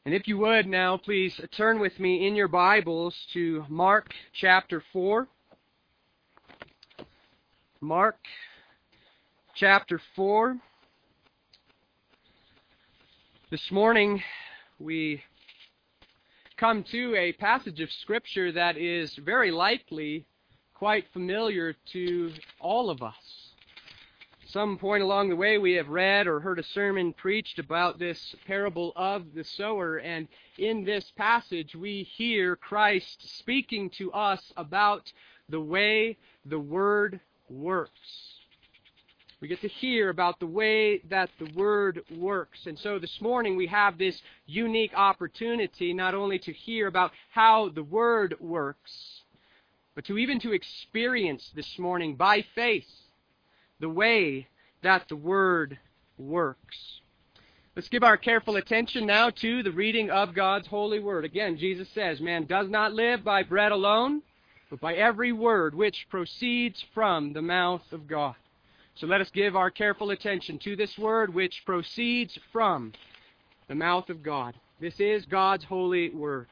And if you would now, please turn with me in your Bibles to Mark chapter 4. Mark chapter 4. This morning we come to a passage of Scripture that is very likely quite familiar to all of us. Some point along the way we have read or heard a sermon preached about this parable of the sower, and in this passage we hear Christ speaking to us about the way the Word works. We get to hear about the way that the Word works. And so this morning we have this unique opportunity not only to hear about how the Word works, but to experience this morning by faith the way that the Word works. Let's give our careful attention now to the reading of God's holy Word. Again, Jesus says, "Man does not live by bread alone, but by every word which proceeds from the mouth of God." So let us give our careful attention to this Word which proceeds from the mouth of God. This is God's holy Word.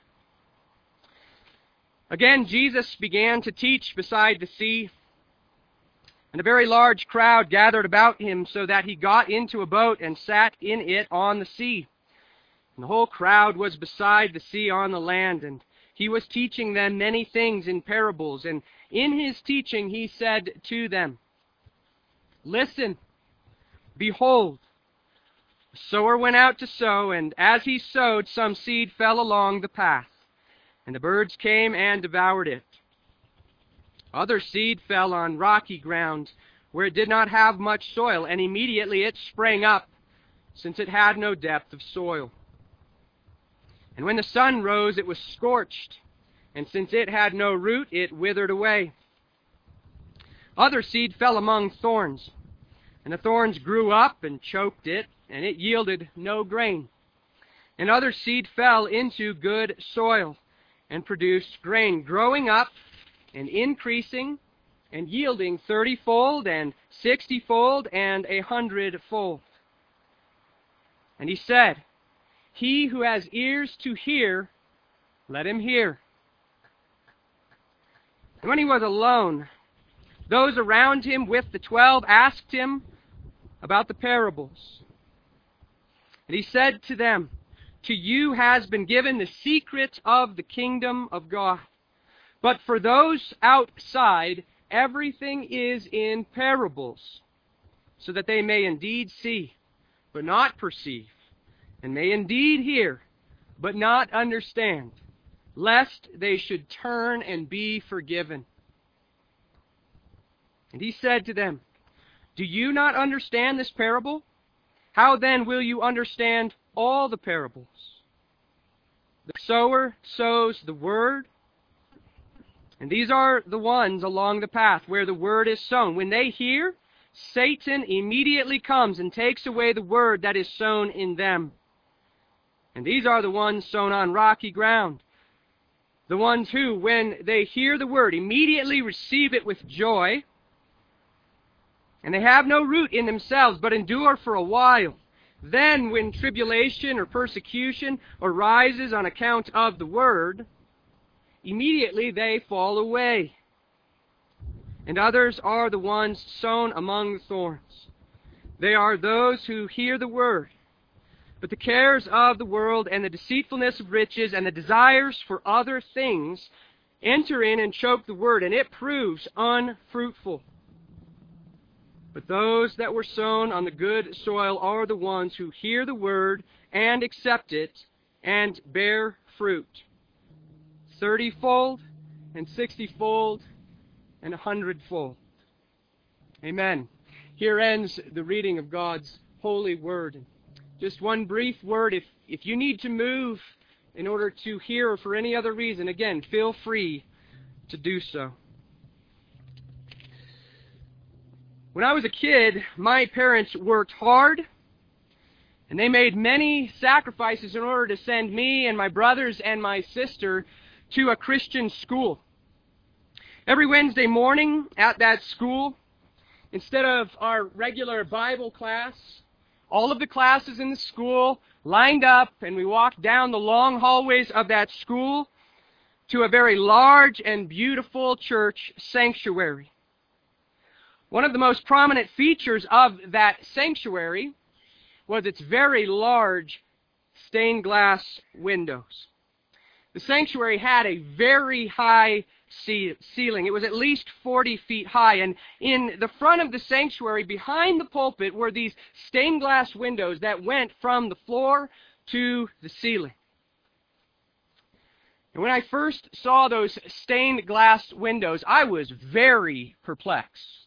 Again, Jesus began to teach beside the sea, and a very large crowd gathered about him, so that he got into a boat and sat in it on the sea. And the whole crowd was beside the sea on the land, and he was teaching them many things in parables. And in his teaching he said to them, "Listen, behold, the sower went out to sow, and as he sowed, some seed fell along the path, and the birds came and devoured it. Other seed fell on rocky ground, where it did not have much soil, and immediately it sprang up, since it had no depth of soil. And when the sun rose, it was scorched, and since it had no root, it withered away. Other seed fell among thorns, and the thorns grew up and choked it, and it yielded no grain. And other seed fell into good soil, and produced grain, growing up and increasing, and yielding 30-fold, and 60-fold, and 100-fold. And he said, He who has ears to hear, let him hear." And when he was alone, those around him with the 12 asked him about the parables. And he said to them, "To you has been given the secret of the kingdom of God. But for those outside, everything is in parables, so that they may indeed see, but not perceive, and may indeed hear, but not understand, lest they should turn and be forgiven." And he said to them, "Do you not understand this parable? How then will you understand all the parables? The sower sows the word, and these are the ones along the path where the word is sown. When they hear, Satan immediately comes and takes away the word that is sown in them. And these are the ones sown on rocky ground, the ones who, when they hear the word, immediately receive it with joy, and they have no root in themselves, but endure for a while. Then, when tribulation or persecution arises on account of the word, immediately they fall away. And others are the ones sown among the thorns. They are those who hear the word, but the cares of the world and the deceitfulness of riches and the desires for other things enter in and choke the word, and it proves unfruitful. But those that were sown on the good soil are the ones who hear the word and accept it and bear fruit, 30-fold, and 60-fold, and 100-fold. Amen. Here ends the reading of God's holy word. Just one brief word. If you need to move in order to hear or for any other reason, again, feel free to do so. When I was a kid, my parents worked hard, and they made many sacrifices in order to send me and my brothers and my sister to a Christian school. Every Wednesday morning at that school, instead of our regular Bible class, all of the classes in the school lined up, and we walked down the long hallways of that school to a very large and beautiful church sanctuary. One of the most prominent features of that sanctuary was its very large stained glass windows. The sanctuary had a very high ceiling. It was at least 40 feet high, and in the front of the sanctuary, behind the pulpit, were these stained glass windows that went from the floor to the ceiling. And when I first saw those stained glass windows, I was very perplexed.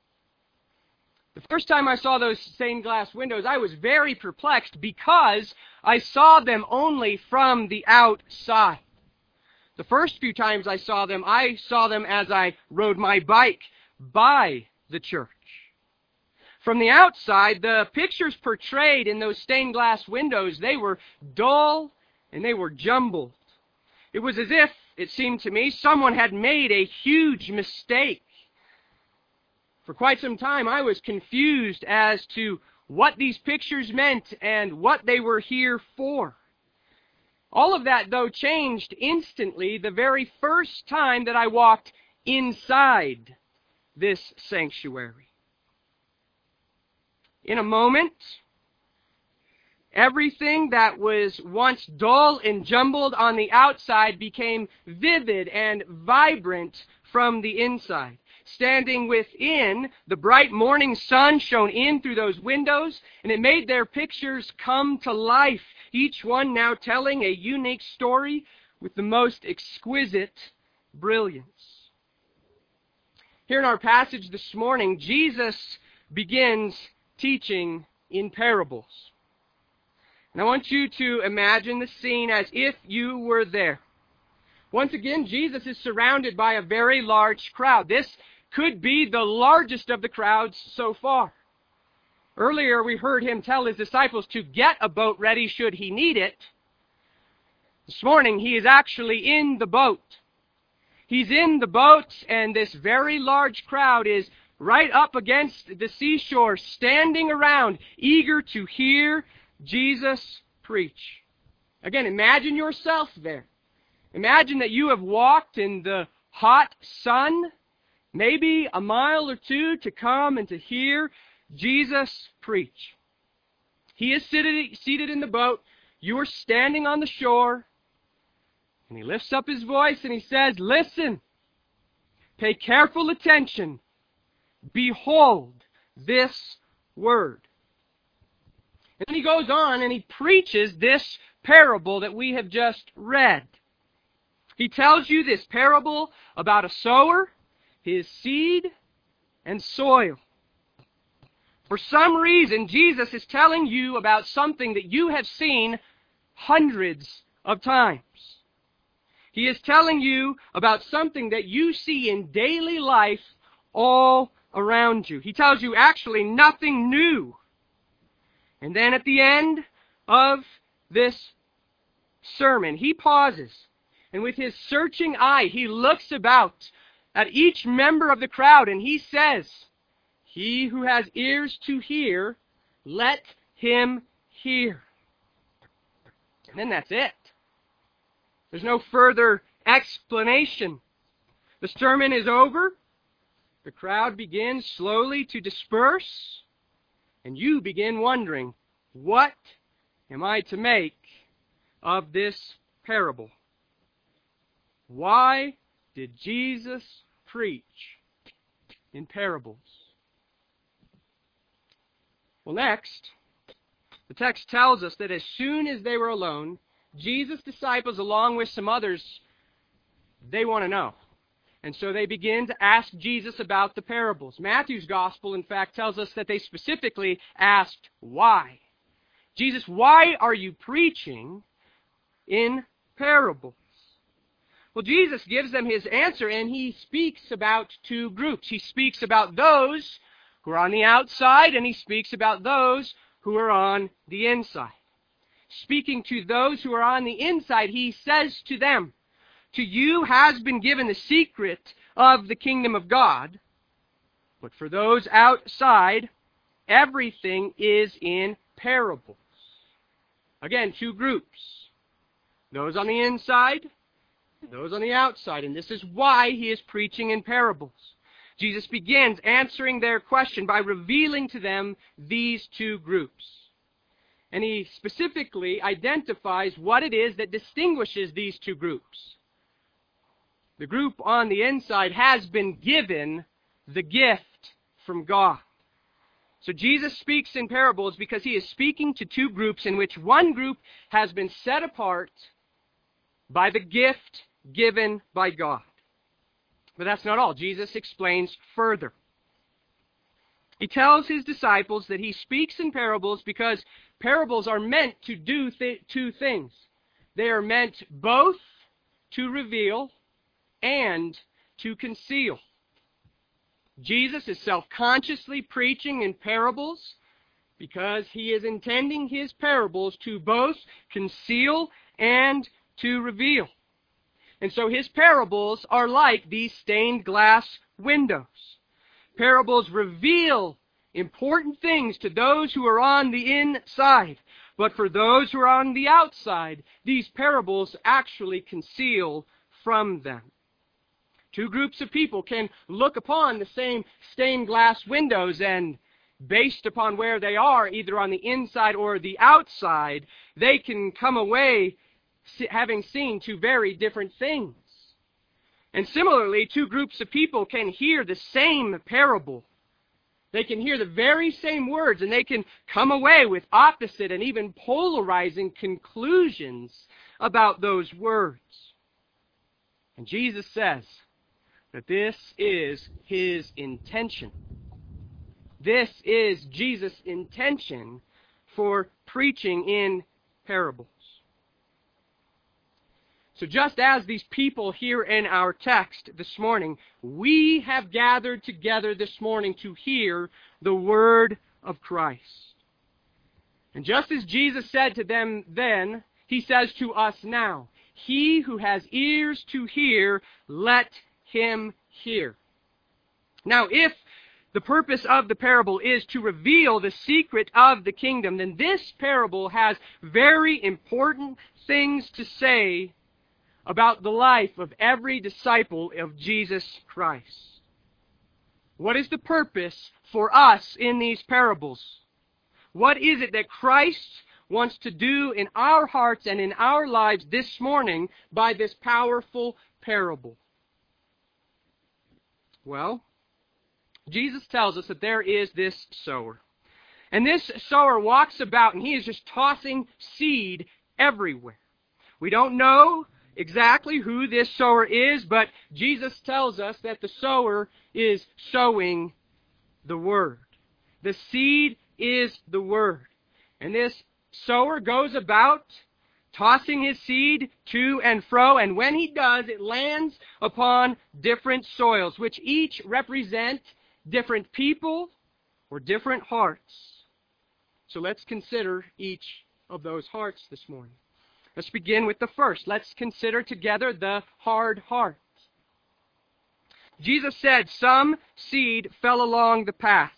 The first time I saw those stained glass windows, I was very perplexed because I saw them only from the outside. The first few times I saw them as I rode my bike by the church. From the outside, the pictures portrayed in those stained glass windows, they were dull and they were jumbled. It was as if, it seemed to me, someone had made a huge mistake. For quite some time, I was confused as to what these pictures meant and what they were here for. All of that, though, changed instantly the very first time that I walked inside this sanctuary. In a moment, everything that was once dull and jumbled on the outside became vivid and vibrant from the inside. Standing within, the bright morning sun shone in through those windows, and it made their pictures come to life, each one now telling a unique story with the most exquisite brilliance. Here in our passage this morning, Jesus begins teaching in parables. And I want you to imagine the scene as if you were there. Once again, Jesus is surrounded by a very large crowd. This could be the largest of the crowds so far. Earlier we heard him tell his disciples to get a boat ready should he need it. This morning he is actually in the boat. He's in the boat, and this very large crowd is right up against the seashore, standing around, eager to hear Jesus preach. Again, imagine yourself there. Imagine that you have walked in the hot sun, maybe a mile or two, to come and to hear Jesus preach. He is seated in the boat. You are standing on the shore. And he lifts up his voice and he says, "Listen, pay careful attention. Behold this word." And then he goes on and he preaches this parable that we have just read. He tells you this parable about a sower, his seed, and soil. For some reason, Jesus is telling you about something that you have seen hundreds of times. He is telling you about something that you see in daily life all around you. He tells you actually nothing new. And then at the end of this sermon, he pauses, and with his searching eye, he looks about at each member of the crowd, and he says, "He who has ears to hear, let him hear." And then that's it. There's no further explanation. The sermon is over. The crowd begins slowly to disperse, and you begin wondering, what am I to make of this parable? Why did Jesus preach in parables? Well, next, the text tells us that as soon as they were alone, Jesus' disciples, along with some others, they want to know. And so they begin to ask Jesus about the parables. Matthew's gospel, in fact, tells us that they specifically asked, why? Jesus, why are you preaching in parables? Well, Jesus gives them his answer, and he speaks about two groups. He speaks about those who are on the outside, and he speaks about those who are on the inside. Speaking to those who are on the inside, he says to them, "To you has been given the secret of the kingdom of God, but for those outside, everything is in parables. Again, two groups. Those on the inside, and those on the outside. And this is why he is preaching in parables. Jesus begins answering their question by revealing to them these two groups. And he specifically identifies what it is that distinguishes these two groups. The group on the inside has been given the gift from God. So Jesus speaks in parables because he is speaking to two groups in which one group has been set apart by the gift given by God. But that's not all. Jesus explains further. He tells his disciples that he speaks in parables because parables are meant to do two things. They are meant both to reveal and to conceal. Jesus is self-consciously preaching in parables because he is intending his parables to both conceal and to reveal. And so his parables are like these stained glass windows. Parables reveal important things to those who are on the inside. But for those who are on the outside, these parables actually conceal from them. Two groups of people can look upon the same stained glass windows, and based upon where they are, either on the inside or the outside, they can come away having seen two very different things. And similarly, two groups of people can hear the same parable. They can hear the very same words, and they can come away with opposite and even polarizing conclusions about those words. And Jesus says that this is his intention. This is Jesus' intention for preaching in parables. So just as these people here in our text this morning, we have gathered together this morning to hear the word of Christ. And just as Jesus said to them then, he says to us now, he who has ears to hear, let him hear. Now, if the purpose of the parable is to reveal the secret of the kingdom, then this parable has very important things to say about the life of every disciple of Jesus Christ. What is the purpose for us in these parables? What is it that Christ wants to do in our hearts and in our lives this morning by this powerful parable? Well, Jesus tells us that there is this sower. And this sower walks about and he is just tossing seed everywhere. We don't know exactly who this sower is, but Jesus tells us that the sower is sowing the Word. The seed is the Word. And this sower goes about tossing his seed to and fro, and when he does, it lands upon different soils, which each represent different people or different hearts. So let's consider each of those hearts this morning. Let's begin with the first. Let's consider together the hard heart. Jesus said, some seed fell along the path,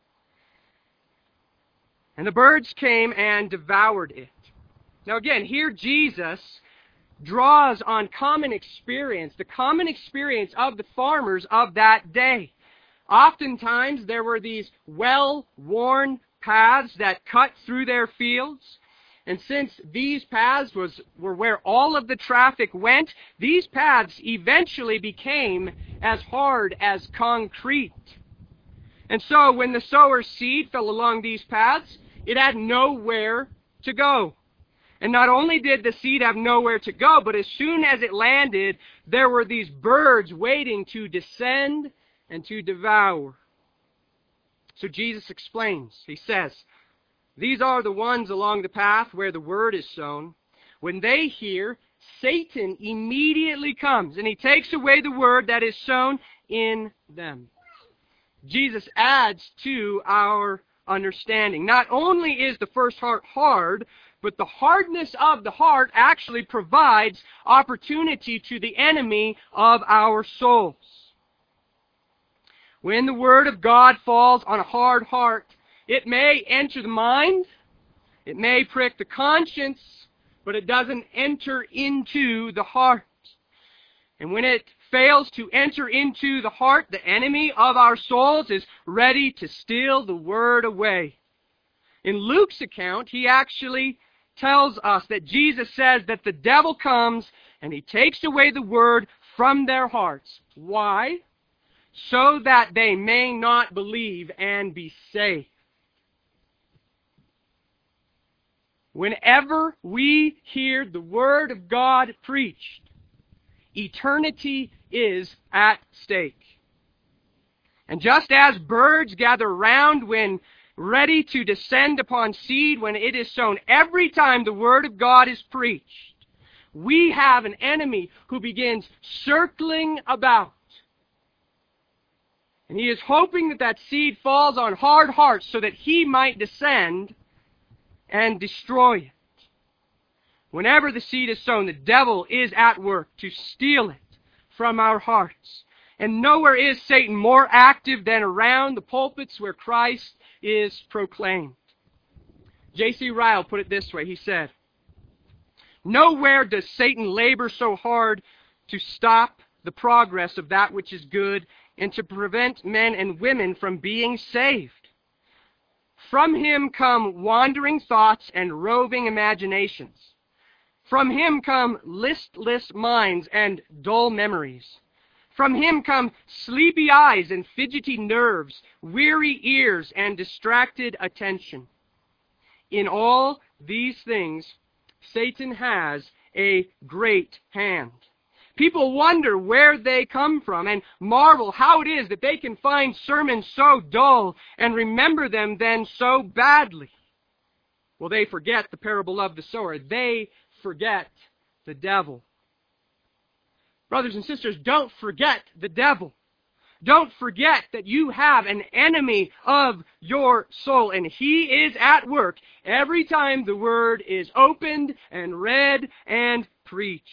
and the birds came and devoured it. Now again, here Jesus draws on common experience, the common experience of the farmers of that day. Oftentimes there were these well-worn paths that cut through their fields. And since these paths were where all of the traffic went, these paths eventually became as hard as concrete. And so when the sower's seed fell along these paths, it had nowhere to go. And not only did the seed have nowhere to go, but as soon as it landed, there were these birds waiting to descend and to devour. So Jesus explains. He says, these are the ones along the path where the word is sown. When they hear, Satan immediately comes, and he takes away the word that is sown in them. Jesus adds to our understanding. Not only is the first heart hard, but the hardness of the heart actually provides opportunity to the enemy of our souls. When the Word of God falls on a hard heart, it may enter the mind, It may prick the conscience, but it doesn't enter into the heart. And when it fails to enter into the heart, the enemy of our souls is ready to steal the word away. In Luke's account, he actually tells us that Jesus says that the devil comes and he takes away the word from their hearts. Why? So that they may not believe and be saved. Whenever we hear the Word of God preached, eternity is at stake. And just as birds gather round when ready to descend upon seed when it is sown, every time the Word of God is preached, we have an enemy who begins circling about. And he is hoping that that seed falls on hard hearts so that he might descend and destroy it. Whenever the seed is sown, the devil is at work to steal it from our hearts. And nowhere is Satan more active than around the pulpits where Christ is proclaimed. J.C. Ryle put it this way. He said, "Nowhere does Satan labor so hard to stop the progress of that which is good and to prevent men and women from being saved. From him come wandering thoughts and roving imaginations. From him come listless minds and dull memories. From him come sleepy eyes and fidgety nerves, weary ears and distracted attention. In all these things, Satan has a great hand. People wonder where they come from and marvel how it is that they can find sermons so dull and remember them then so badly. Well, they forget the parable of the sower. They forget the devil. Brothers and sisters, don't forget the devil. Don't forget that you have an enemy of your soul, and he is at work every time the word is opened and read and preached.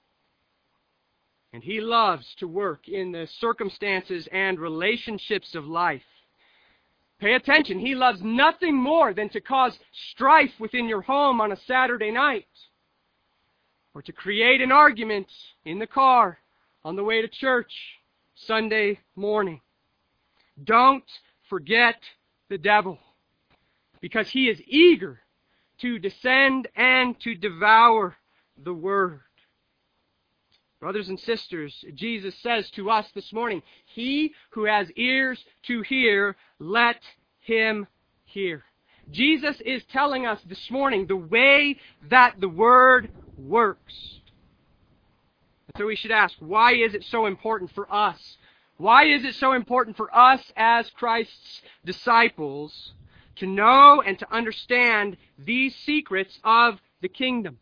And he loves to work in the circumstances and relationships of life. Pay attention. He loves nothing more than to cause strife within your home on a Saturday night, or to create an argument in the car on the way to church Sunday morning. Don't forget the devil, because he is eager to descend and to devour the word. Brothers and sisters, Jesus says to us this morning, he who has ears to hear, let him hear. Jesus is telling us this morning the way that the word works. So we should ask, why is it so important for us? Why is it so important for us as Christ's disciples to know and to understand these secrets of the kingdom?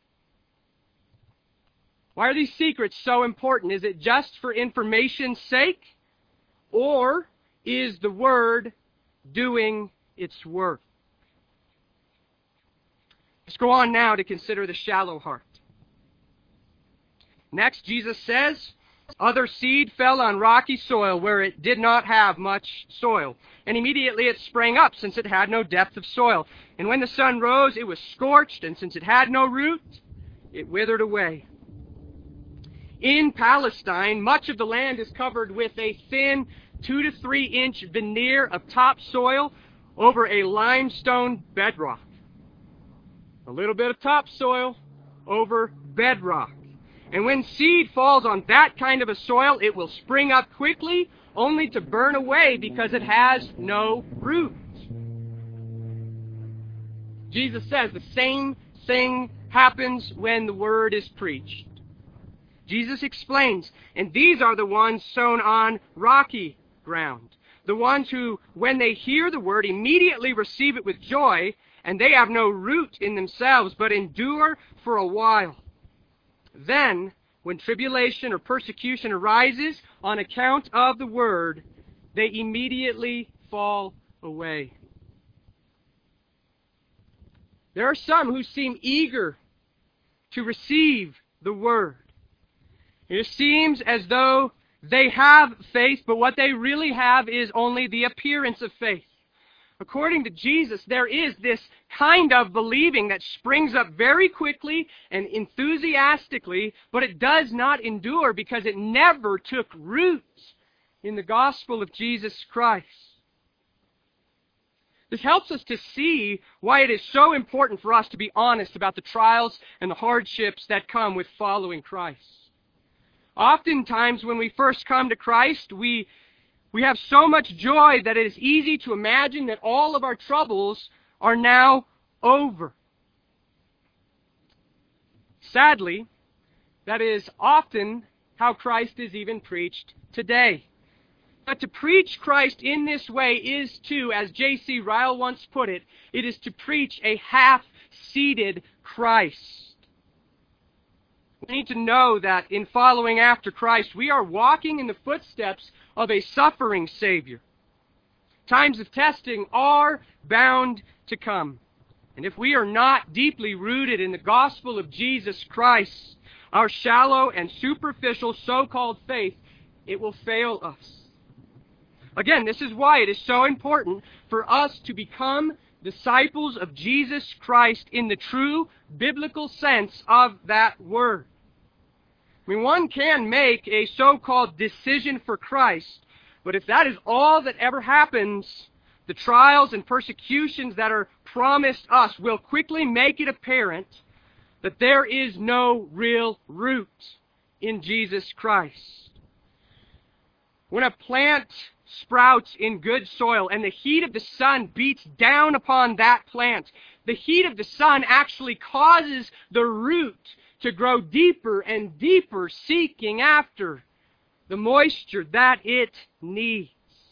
Why are these secrets so important? Is it just for information's sake? Or is the Word doing its work? Let's go on now to consider the shallow heart. Next, Jesus says, other seed fell on rocky soil where it did not have much soil. And immediately it sprang up, since it had no depth of soil. And when the sun rose, it was scorched, and since it had no root, it withered away. In Palestine, much of the land is covered with a thin 2 to 3 inch veneer of topsoil over a limestone bedrock. A little bit of topsoil over bedrock. And when seed falls on that kind of a soil, it will spring up quickly, only to burn away because it has no root. Jesus says the same thing happens when the word is preached. Jesus explains, and these are the ones sown on rocky ground. The ones who, when they hear the word, immediately receive it with joy, and they have no root in themselves, but endure for a while. Then, when tribulation or persecution arises on account of the word, they immediately fall away. There are some who seem eager to receive the word. It seems as though they have faith, but what they really have is only the appearance of faith. According to Jesus, there is this kind of believing that springs up very quickly and enthusiastically, but it does not endure because it never took root in the gospel of Jesus Christ. This helps us to see why it is so important for us to be honest about the trials and the hardships that come with following Christ. Oftentimes when we first come to Christ, we have so much joy that it is easy to imagine that all of our troubles are now over. Sadly, that is often how Christ is even preached today. But to preach Christ in this way is to, as J.C. Ryle once put it, it is to preach a half-seated Christ. We need to know that in following after Christ, we are walking in the footsteps of a suffering Savior. Times of testing are bound to come. And if we are not deeply rooted in the gospel of Jesus Christ, our shallow and superficial so-called faith, it will fail us. Again, this is why it is so important for us to become disciples of Jesus Christ in the true biblical sense of that word. I mean, one can make a so-called decision for Christ, but if that is all that ever happens, the trials and persecutions that are promised us will quickly make it apparent that there is no real root in Jesus Christ. When a plant sprouts in good soil and the heat of the sun beats down upon that plant, the heat of the sun actually causes the root to grow deeper and deeper, seeking after the moisture that it needs.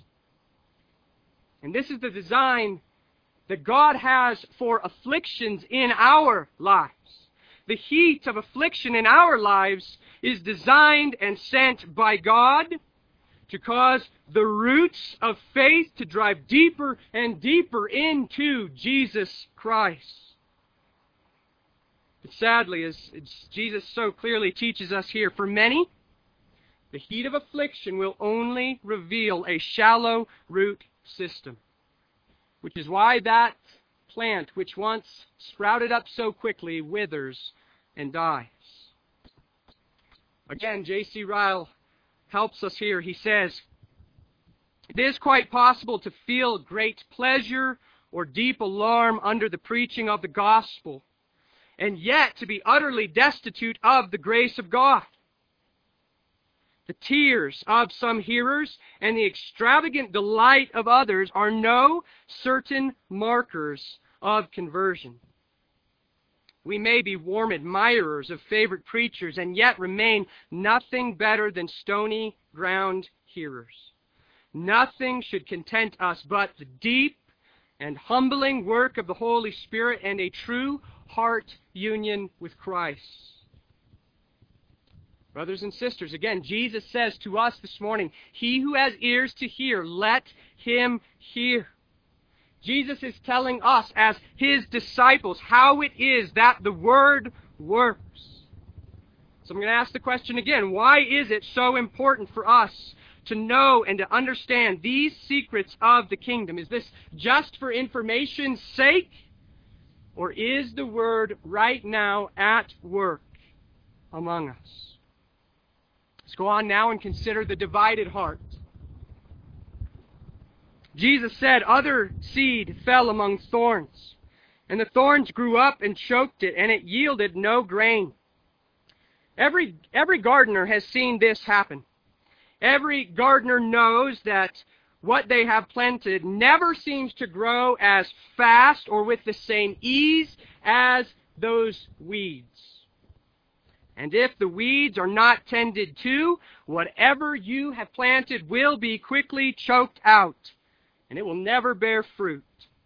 And this is the design that God has for afflictions in our lives. The heat of affliction in our lives is designed and sent by God to cause the roots of faith to drive deeper and deeper into Jesus Christ. But sadly, as Jesus so clearly teaches us here, for many, the heat of affliction will only reveal a shallow root system, which is why that plant, which once sprouted up so quickly, withers and dies. Again, J.C. Ryle helps us here. He says, "It is quite possible to feel great pleasure or deep alarm under the preaching of the gospel, and yet to be utterly destitute of the grace of God. The tears of some hearers and the extravagant delight of others are no certain markers of conversion. We may be warm admirers of favorite preachers and yet remain nothing better than stony ground hearers. Nothing should content us but the deep and humbling work of the Holy Spirit and a true heart union with Christ." Brothers and sisters, again, Jesus says to us this morning, "He who has ears to hear, let him hear." Jesus is telling us as His disciples how it is that the Word works. So I'm going to ask the question again, why is it so important for us to know and to understand these secrets of the kingdom? Is this just for information's sake? Or is the Word right now at work among us? Let's go on now and consider the divided heart. Jesus said, "Other seed fell among thorns, and the thorns grew up and choked it, and it yielded no grain." Every gardener has seen this happen. Every gardener knows that what they have planted never seems to grow as fast or with the same ease as those weeds. And if the weeds are not tended to, whatever you have planted will be quickly choked out, and it will never bear fruit.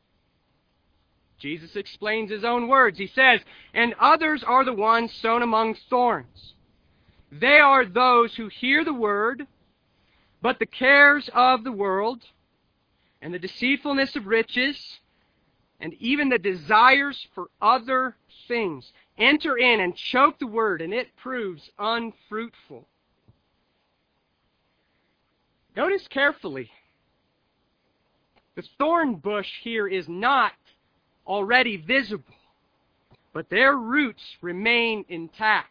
Jesus explains His own words. He says, "And others are the ones sown among thorns. They are those who hear the word, but the cares of the world, and the deceitfulness of riches, and even the desires for other things enter in and choke the word, and it proves unfruitful." Notice carefully. The thorn bush here is not already visible, but their roots remain intact.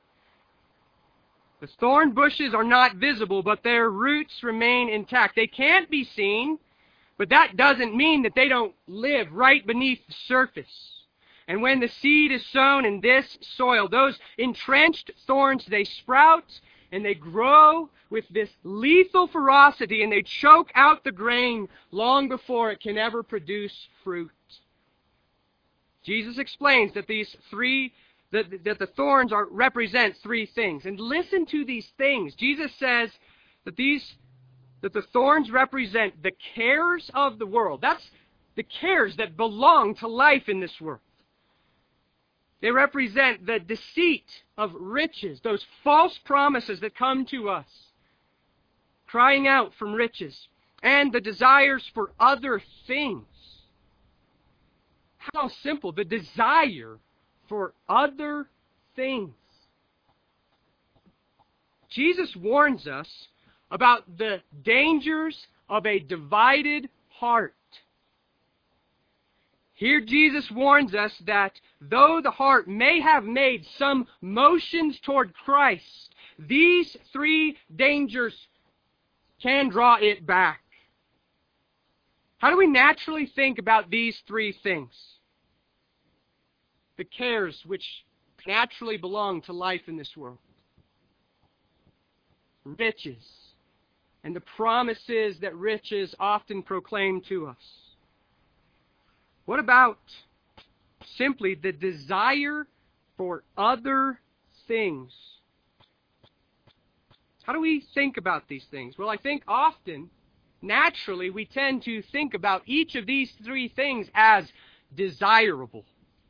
The thorn bushes are not visible, but their roots remain intact. They can't be seen, but that doesn't mean that they don't live right beneath the surface. And when the seed is sown in this soil, those entrenched thorns, they sprout and they grow with this lethal ferocity, and they choke out the grain long before it can ever produce fruit. Jesus explains that that the thorns represent three things. And listen to these things. Jesus says that the thorns represent the cares of the world. That's the cares that belong to life in this world. They represent the deceit of riches, those false promises that come to us, crying out from riches, and the desires for other things. How simple, the desire for other things. Jesus warns us about the dangers of a divided heart. Here Jesus warns us that though the heart may have made some motions toward Christ, these three dangers can draw it back. How do we naturally think about these three things? The cares which naturally belong to life in this world. Riches, and the promises that riches often proclaim to us. What about simply the desire for other things? How do we think about these things? Well, I think often, naturally, we tend to think about each of these three things as desirable.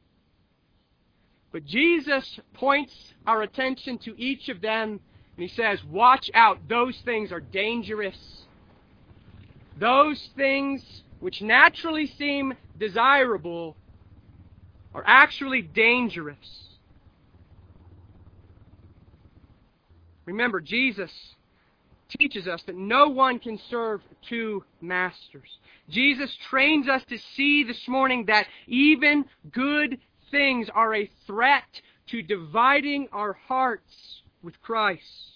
But Jesus points our attention to each of them, and He says, watch out, those things are dangerous. Those things which naturally seem desirable are actually dangerous. Remember, Jesus teaches us that no one can serve two masters. Jesus trains us to see this morning that even good things are a threat to dividing our hearts with Christ.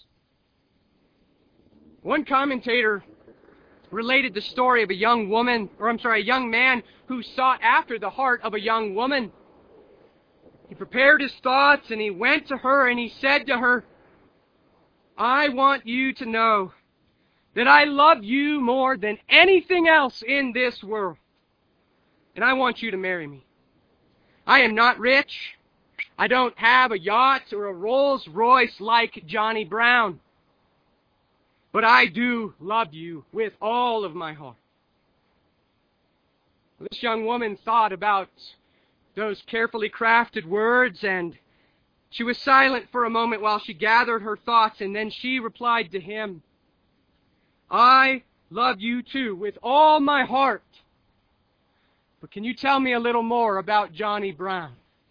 One commentator related the story of a young man who sought after the heart of a young woman. He prepared his thoughts and he went to her and he said to her, I want you to know that I love you more than anything else in this world. And I want you to marry me. I am not rich. I don't have a yacht or a Rolls Royce like Johnny Brown. But I do love you with all of my heart. This young woman thought about those carefully crafted words, and she was silent for a moment while she gathered her thoughts, and then she replied to him, I love you too with all my heart. But can you tell me a little more about Johnny Brown?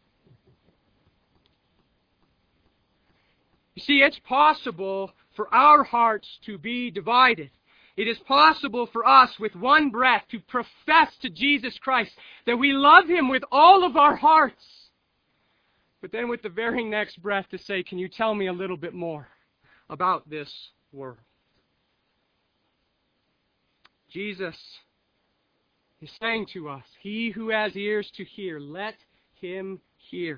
You see, it's possible for our hearts to be divided. It is possible for us with one breath to profess to Jesus Christ that we love Him with all of our hearts. But then with the very next breath to say, can you tell me a little bit more about this world? Jesus is saying to us, he who has ears to hear, let him hear.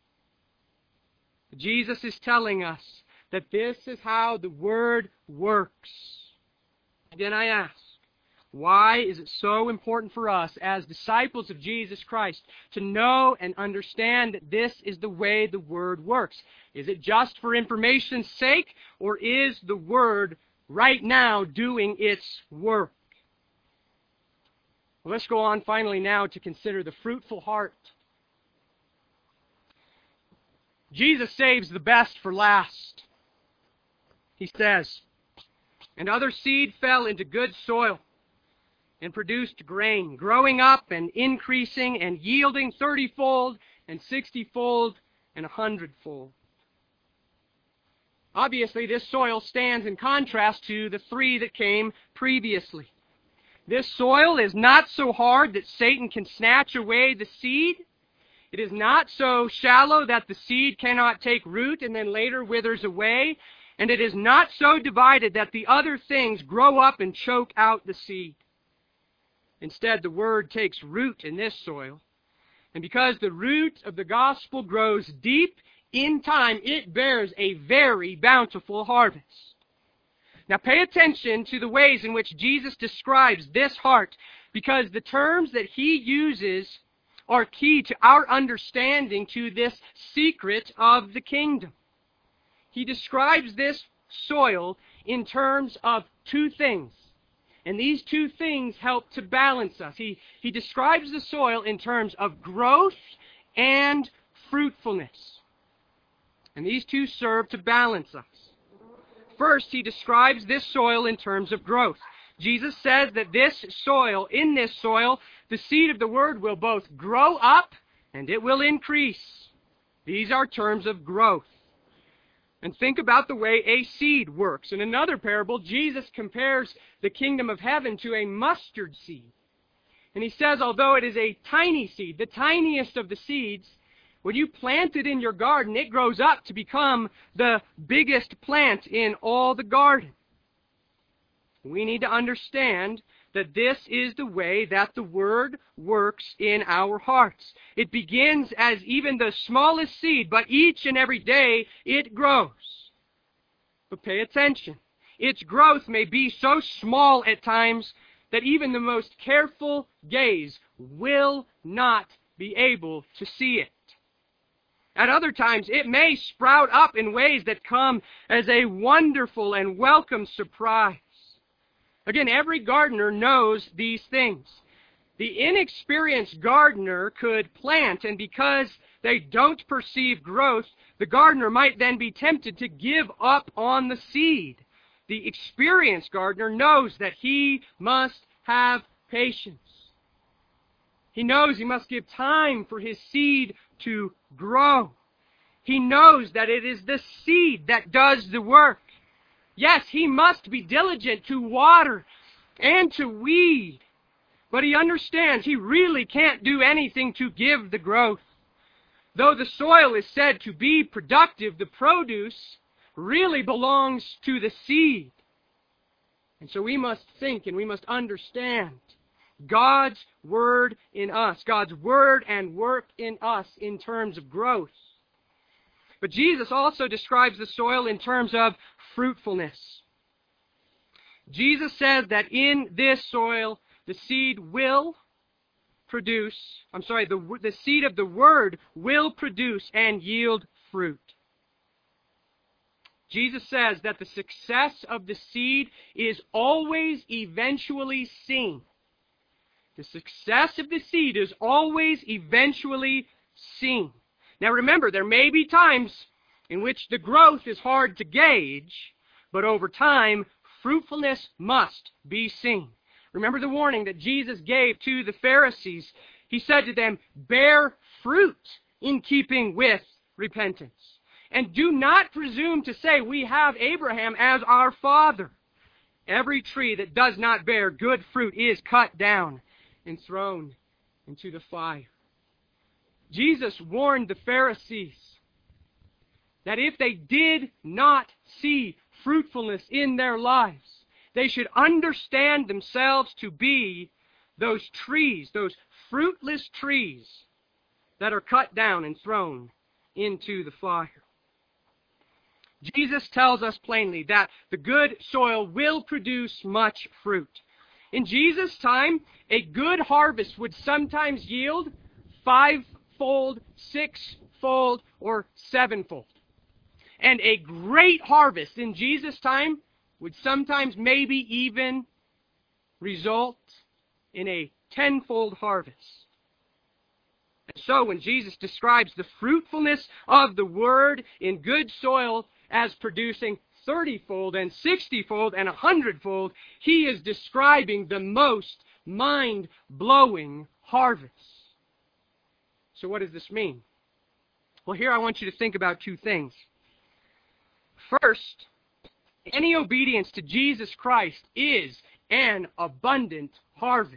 Jesus is telling us that this is how the Word works. Again, I ask, why is it so important for us as disciples of Jesus Christ to know and understand that this is the way the Word works? Is it just for information's sake, or is the Word right now doing its work? Well, let's go on finally now to consider the fruitful heart. Jesus saves the best for last. He says, and other seed fell into good soil and produced grain, growing up and increasing and yielding 30-fold and 60-fold and 100-fold. Obviously, this soil stands in contrast to the three that came previously. This soil is not so hard that Satan can snatch away the seed. It is not so shallow that the seed cannot take root and then later withers away. And it is not so divided that the other things grow up and choke out the seed. Instead, the Word takes root in this soil. And because the root of the gospel grows deep in time, it bears a very bountiful harvest. Now pay attention to the ways in which Jesus describes this heart, because the terms that he uses are key to our understanding to this secret of the kingdom. He describes this soil in terms of two things. And these two things help to balance us. He describes the soil in terms of growth and fruitfulness. And these two serve to balance us. First, he describes this soil in terms of growth. Jesus says that in this soil, the seed of the Word will both grow up and it will increase. These are terms of growth. And think about the way a seed works. In another parable, Jesus compares the kingdom of heaven to a mustard seed. And he says, although it is a tiny seed, the tiniest of the seeds, when you plant it in your garden, it grows up to become the biggest plant in all the garden. We need to understand that this is the way that the Word works in our hearts. It begins as even the smallest seed, but each and every day it grows. But pay attention. Its growth may be so small at times that even the most careful gaze will not be able to see it. At other times, it may sprout up in ways that come as a wonderful and welcome surprise. Again, every gardener knows these things. The inexperienced gardener could plant, and because they don't perceive growth, the gardener might then be tempted to give up on the seed. The experienced gardener knows that he must have patience. He knows he must give time for his seed to grow. He knows that it is the seed that does the work. Yes, he must be diligent to water and to weed, but he understands he really can't do anything to give the growth. Though the soil is said to be productive, the produce really belongs to the seed. And so we must think and we must understand God's Word in us, God's Word and work in us in terms of growth. But Jesus also describes the soil in terms of fruitfulness. Jesus says that in this soil, the seed will produce, the seed of the Word will produce and yield fruit. Jesus says that the success of the seed is always eventually seen. The success of the seed is always eventually seen. Now remember, there may be times in which the growth is hard to gauge, but over time, fruitfulness must be seen. Remember the warning that Jesus gave to the Pharisees. He said to them, bear fruit in keeping with repentance. And do not presume to say, we have Abraham as our father. Every tree that does not bear good fruit is cut down and thrown into the fire. Jesus warned the Pharisees that if they did not see fruitfulness in their lives, they should understand themselves to be those trees, those fruitless trees that are cut down and thrown into the fire. Jesus tells us plainly that the good soil will produce much fruit. In Jesus' time, a good harvest would sometimes yield 5-fold, 6-fold, or 7-fold. And a great harvest in Jesus' time would sometimes maybe even result in a 10-fold harvest. And so when Jesus describes the fruitfulness of the Word in good soil as producing 30-fold and 60-fold and 100-fold, he is describing the most mind-blowing harvest. So what does this mean? Well, here I want you to think about two things. First, any obedience to Jesus Christ is an abundant harvest.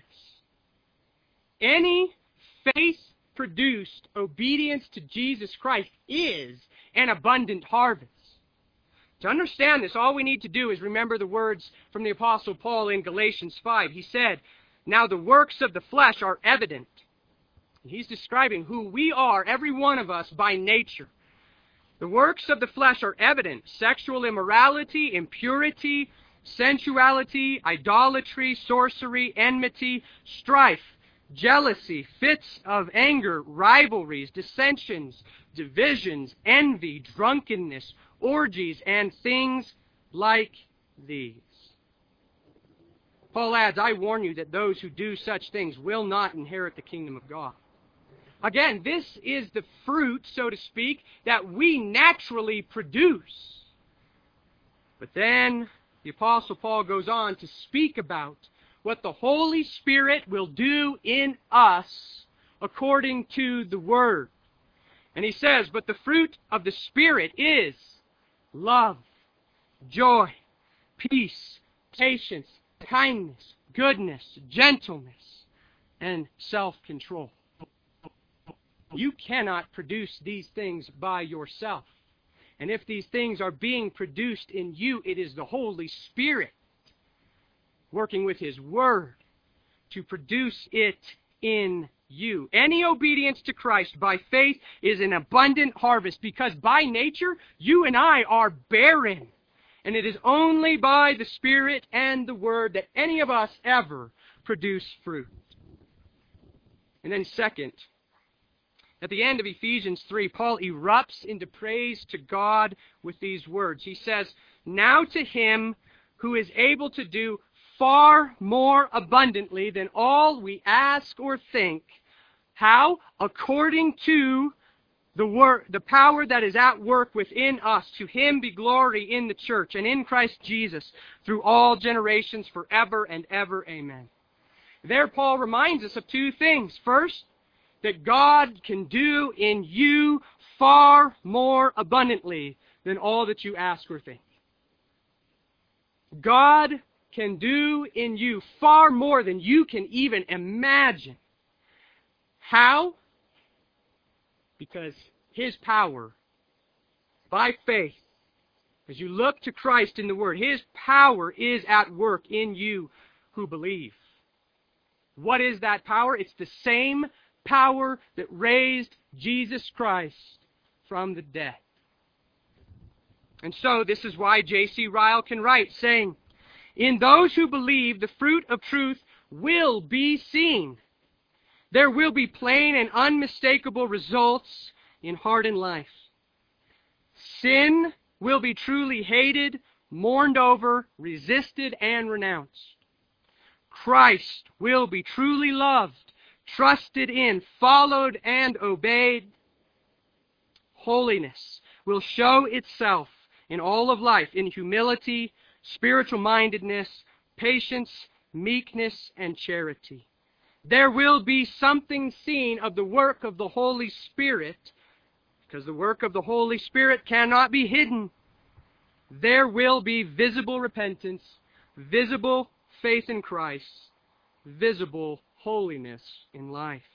Any faith-produced obedience to Jesus Christ is an abundant harvest. To understand this, all we need to do is remember the words from the Apostle Paul in Galatians 5. He said, "Now the works of the flesh are evident." He's describing who we are, every one of us, by nature. The works of the flesh are evident: sexual immorality, impurity, sensuality, idolatry, sorcery, enmity, strife, jealousy, fits of anger, rivalries, dissensions, divisions, envy, drunkenness, orgies, and things like these. Paul adds, "I warn you that those who do such things will not inherit the kingdom of God." Again, this is the fruit, so to speak, that we naturally produce. But then the Apostle Paul goes on to speak about what the Holy Spirit will do in us according to the Word. And he says, "But the fruit of the Spirit is love, joy, peace, patience, kindness, goodness, gentleness, and self-control." You cannot produce these things by yourself. And if these things are being produced in you, it is the Holy Spirit working with His Word to produce it in you. Any obedience to Christ by faith is an abundant harvest, because by nature, you and I are barren. And it is only by the Spirit and the Word that any of us ever produce fruit. And then second, at the end of Ephesians 3, Paul erupts into praise to God with these words. He says, "Now to Him who is able to do far more abundantly than all we ask or think." How? According to the power that is at work within us. To Him be glory in the church and in Christ Jesus through all generations forever and ever. Amen. There Paul reminds us of two things. First, that God can do in you far more abundantly than all that you ask or think. God can do in you far more than you can even imagine. How? Because His power, by faith, as you look to Christ in the Word, His power is at work in you who believe. What is that power? It's the same power that raised Jesus Christ from the dead. And so this is why J.C. Ryle can write, saying, "In those who believe, the fruit of truth will be seen. There will be plain and unmistakable results in heart and life. Sin will be truly hated, mourned over, resisted, and renounced. Christ will be truly loved, trusted in, followed, and obeyed. Holiness will show itself in all of life in humility, spiritual mindedness, patience, meekness, and charity. There will be something seen of the work of the Holy Spirit, because the work of the Holy Spirit cannot be hidden. There will be visible repentance, visible faith in Christ, visible holiness in life."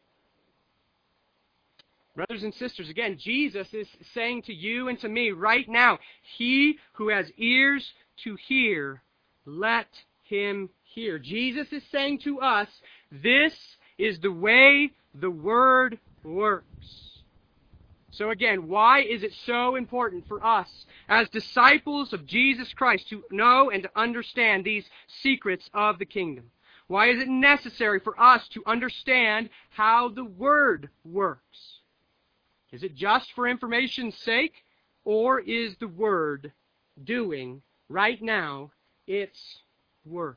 Brothers and sisters, again, Jesus is saying to you and to me right now, he who has ears to hear, let him hear. Jesus is saying to us, this is the way the Word works. So again, why is it so important for us as disciples of Jesus Christ to know and to understand these secrets of the kingdom? Why is it necessary for us to understand how the Word works? Is it just for information's sake, or is the Word doing right now its work?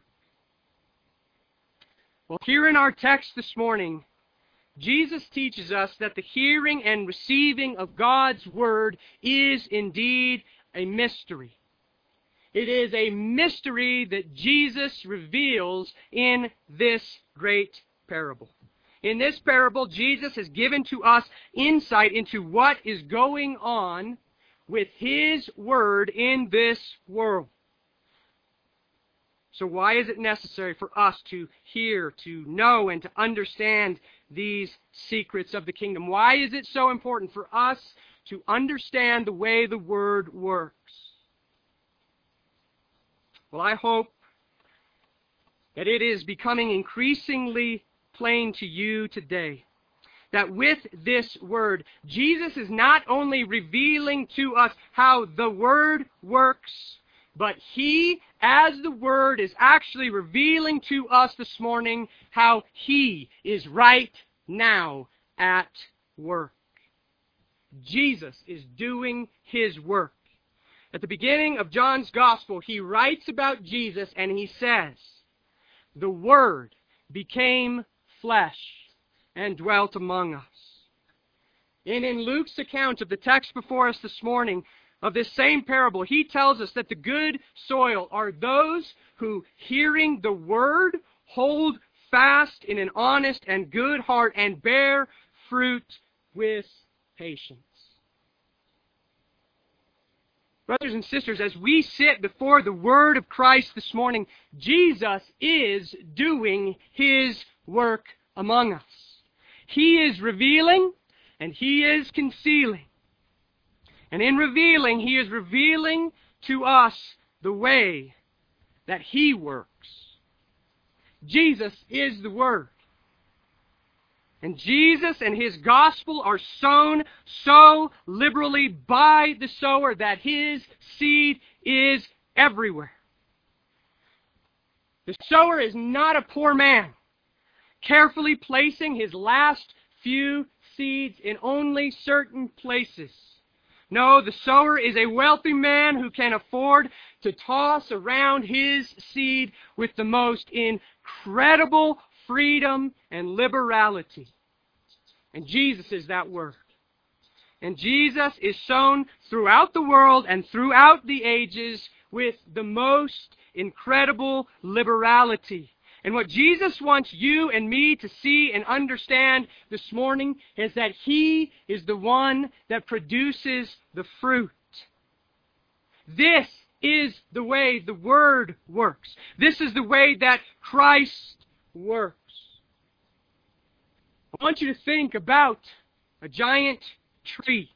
Well, here in our text this morning, Jesus teaches us that the hearing and receiving of God's Word is indeed a mystery. It is a mystery that Jesus reveals in this great parable. In this parable, Jesus has given to us insight into what is going on with His Word in this world. So why is it necessary for us to hear, to know, and to understand these secrets of the kingdom? Why is it so important for us to understand the way the Word works? Well, I hope that it is becoming increasingly plain to you today that with this Word, Jesus is not only revealing to us how the Word works, but He, as the Word, is actually revealing to us this morning how He is right now at work. Jesus is doing His work. At the beginning of John's Gospel, he writes about Jesus and he says, "The Word became flesh and dwelt among us." And in Luke's account of the text before us this morning, of this same parable, he tells us that the good soil are those who, hearing the Word, hold fast in an honest and good heart and bear fruit with patience. Brothers and sisters, as we sit before the Word of Christ this morning, Jesus is doing His work among us. He is revealing and He is concealing. And in revealing, He is revealing to us the way that He works. Jesus is the Word. And Jesus and His gospel are sown so liberally by the sower that His seed is everywhere. The sower is not a poor man, carefully placing his last few seeds in only certain places. No, the sower is a wealthy man who can afford to toss around his seed with the most incredible freedom and liberality. And Jesus is that Word. And Jesus is sown throughout the world and throughout the ages with the most incredible liberality. And what Jesus wants you and me to see and understand this morning is that He is the one that produces the fruit. This is the way the Word works. This is the way that Christ works. I want you to think about a giant tree.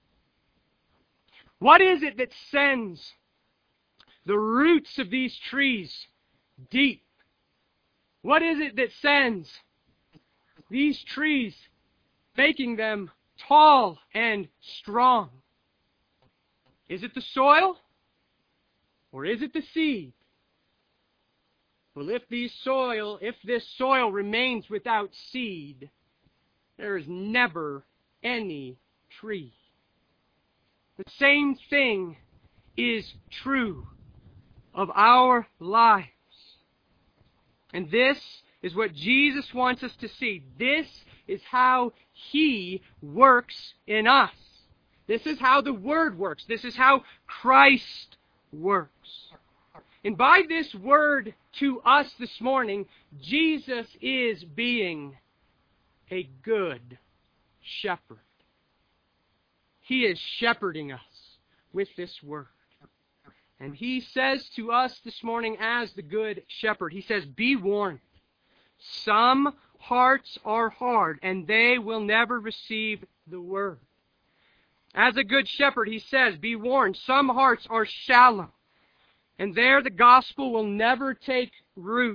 What is it that sends the roots of these trees deep? What is it that sends these trees, making them tall and strong? Is it the soil? Or is it the seed? Well, if this soil remains without seed, there is never any tree. The same thing is true of our lives. And this is what Jesus wants us to see. This is how He works in us. This is how the Word works. This is how Christ works. And by this word to us this morning, Jesus is being a good shepherd. He is shepherding us with this word. And He says to us this morning as the good shepherd, He says, "Be warned. Some hearts are hard, and they will never receive the word." As a good shepherd, He says, "Be warned. Some hearts are shallow, and there the gospel will never take root."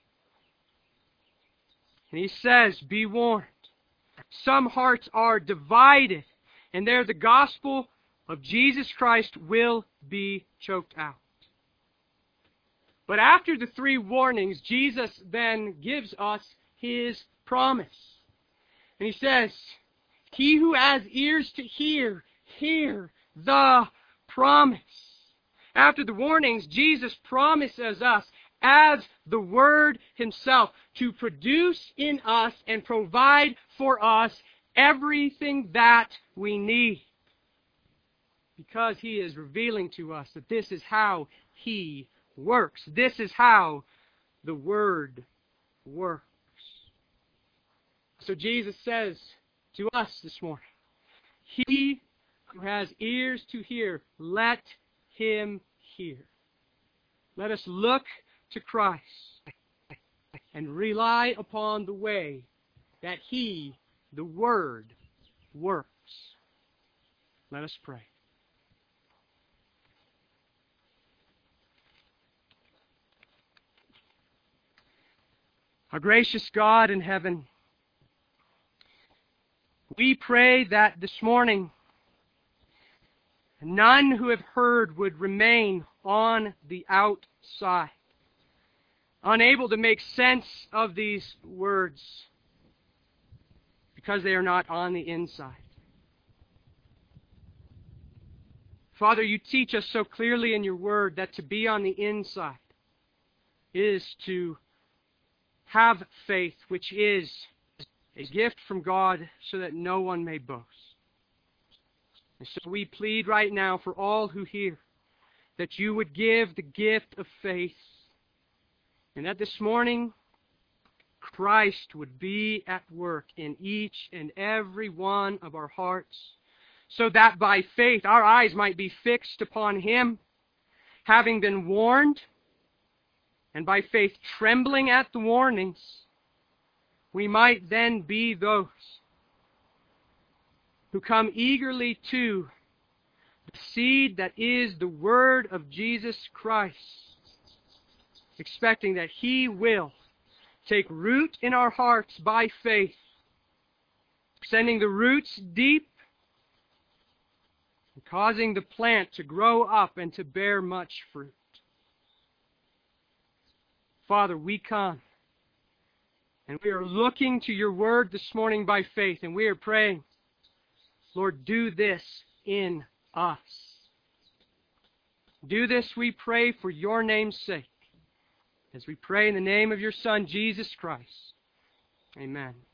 And He says, "Be warned. Some hearts are divided, and there the gospel of Jesus Christ will be choked out." But after the three warnings, Jesus then gives us His promise. And He says, "He who has ears to hear, hear the promise." After the warnings, Jesus promises us, as the Word Himself, to produce in us and provide for us everything that we need. Because He is revealing to us that this is how He works. This is how the Word works. So Jesus says to us this morning, "He who has ears to hear, let him hear." Let us look to Christ and rely upon the way that He, the Word, works. Let us pray. Our gracious God in heaven, we pray that this morning none who have heard would remain on the outside, unable to make sense of these words because they are not on the inside. Father, you teach us so clearly in your word that to be on the inside is to have faith, which is a gift from God so that no one may boast. And so we plead right now for all who hear that you would give the gift of faith, and that this morning Christ would be at work in each and every one of our hearts, so that by faith our eyes might be fixed upon Him, having been warned, and by faith trembling at the warnings, we might then be those who come eagerly to the seed that is the Word of Jesus Christ, expecting that He will take root in our hearts by faith, sending the roots deep and causing the plant to grow up and to bear much fruit. Father, we come, and we are looking to your word this morning by faith, and we are praying, Lord, do this in us. Do this, we pray, for your name's sake, as we pray in the name of your Son, Jesus Christ. Amen.